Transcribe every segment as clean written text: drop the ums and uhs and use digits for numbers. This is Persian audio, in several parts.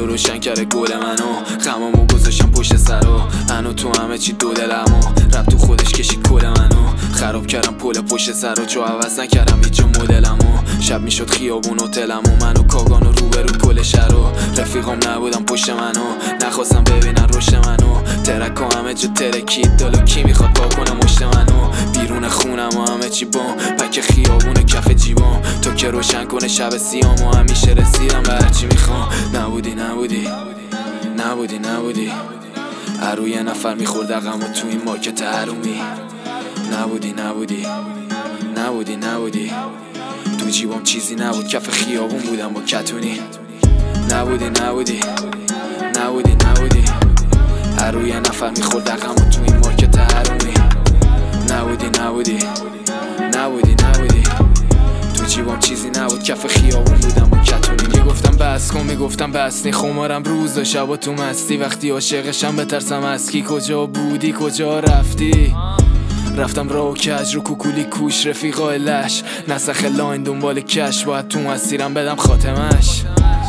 روشن کرده گل منو، غمامو گذاشتم پشت سرو، منو تو همه چی دو دلمو، رب تو خودش کشید کل منو، خراب کردم پل پشت سرو، جو عوض نکردم هیچ مدلمو، شب میشد خیابون هتلمو، منو کاگانو روبرو پل شهرو، رفیقام نبودم پشت منو، نخواستم ببینن رشد منو، ترکا همه جا ترکید دلو، کی میخواد پا کنه مشت منو، بیرون خونم و همه چی بام، پک خیابون کف جیبام، تو که روشن کنه شب سیام و همیشه رسیدم به هرچی میخوام. نبودی نبودی نبودی نبودی روی یه نفر میخورد عقم و تو این مارکت حرومی. نبودی نبودی نبودی نبودی تو جیبام چیزی نبود، کف خیابون بودم با کتونی. نبودی نبودی نبودی نبودی روی یه نفر میخورد عقم و تو این مارکت حرومی. نبودی نبودی نبودی نبودی تو جیبام چیزی نبود، کف خیابون بودم با کتونی. میگفتم بس کن میگفتم بس نی، خمارم روز و شب و تو مستی، وقتی عاشقشم بترسم از کی، کجا بودی کجا رفتی؟ رفتم راه و کج رو کوکولی کوش، رفیقای لش نسخ لاین دنبال کش، باید تو مسیرم بدم خاتمش.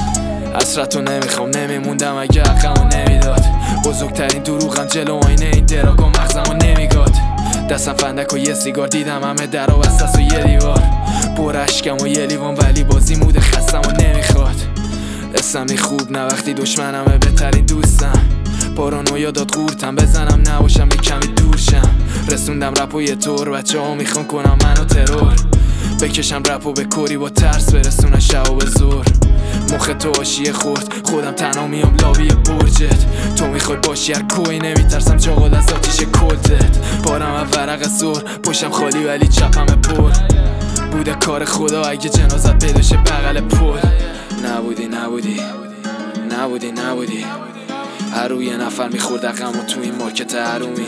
حسرتو نمیخوام نمیموندم اگه حقمو نمیداد، بزرگترین دروغم جلو آینه این دراگ و مغزمو نمیگاد، دستم فندک و یه سیگار، دیدم همه در و بستست و یه دیوار، پر اشکم و یه لیوان، ولی بازی موده خستم و نمیخواد. اسمی خوب نه وقتی دشمنمه بهترین دوستم، پارانویا داد قورتم بزنم نباشم یه کمی دور شم، رسوندم رپو یه طور بچه ها میخوان کنم منو ترور، بکشم رپو به کوری با ترس برسونم شب و به زور، مخ تو آشیه خورد خودم تنها میام لابی برجت، تو میخوای باشی هر کوی نمیترسم چاقال از آتیش کلتت، پارم و ورق زور پشتم خالی ولی چپم پر، بوده کار خدا اگه جنازت بدوشه بغل پل. نبودی نبودی نبودی نبودی روی یه نفر میخورد عقم و تو این مارکت حرومی.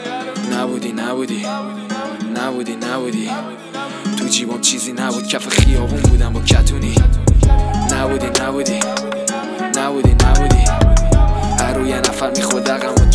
نبودی نبودی نبودی نبودی تو جیبام چیزی نبود، کف خیابون بودم با کتونی. نبودی نبودی نبودی نبودی روی یه نفر میخورد عقم